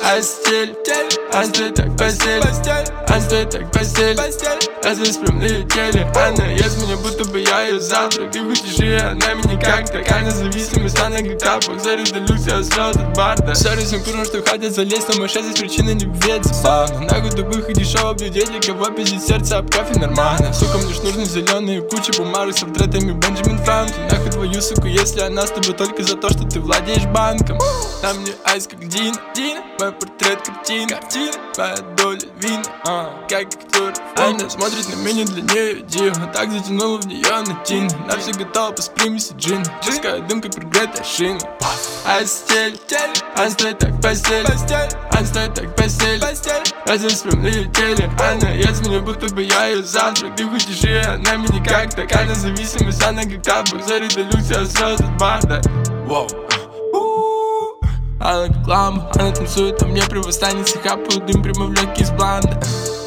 А стиль, а стоит так постель, а стоит так постель. Я здесь прям налетели. Она ест меня, будто бы я ее завтрак. Ты хочешь и она меня как такая зависимость, она как тапок. Сори, делюсь, я срал этот барда. Сори всем курам, что хотят залезть, но мыша здесь причина не бьется. На гудовых и дешевых людей, для кого пиздит сердце об кофе нормально. Сука, мне ж нужны зеленые кучи бумажек с портретами Бенджамин Франклин. Нахуй твою суку, если она с тобой только за то, что ты владеешь банком. Там мне айс как Дина, мой портрет картина, твоя доля вина, как актер. Она смотрит на меня, для нее диво, так затянула в нее на тин. На все готова по примеси джина, пускай дым как прогретая шина. А стиль, а стоит так постель, а стоит так постель. Я здесь прям налетели. Она ест меня, будто бы я ее завтрак. Ты хочешь и она меня как такая зависимость, она как тапок. Сори, делюсь, я срал этот барда. Она как ламба, она танцует, а мне при восстаннице хапаю дым прямо в легкие из бланда.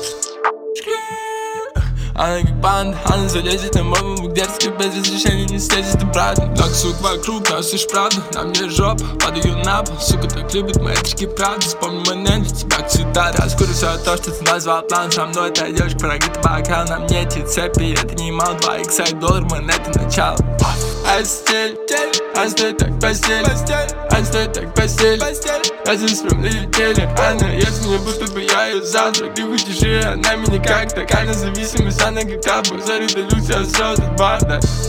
Она как панда, она залезет на мой маму дерзко, без разрешения не слезет обратно. Так, сука, вокруг нас лишь правда, на мне жопа, падаю на пол. Сука так любит мои очки правда, вспомни мой нэн, для тебя как цитата. Я скоро все то, что ты назвал план, со мной эта девушка прогретый бокал. На мне эти цепи, это не мал, 2 икса и доллар, монеты начало. А стиль, а стоит так постель, а стоит так постель. Я здесь прям налетели. Она ест меня, будто бы я ее завтрак. Ты хочешь и она меня как такая зависимость, она как тапок. Сори, делюсь, я срал этот барда.